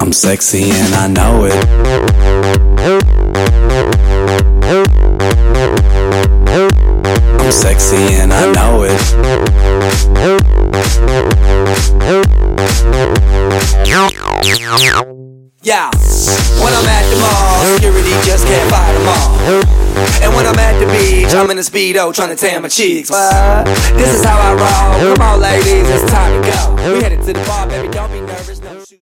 I'm sexy and I know it. I'm sexy and I know it. Yeah, when I'm at the mall, security just can't fight them all. And when I'm at the beach, I'm in a Speedo trying to tan my cheeks. But this is how I roll. Come on ladies, it's time to go. We headed to the bar, baby, don't be nervous.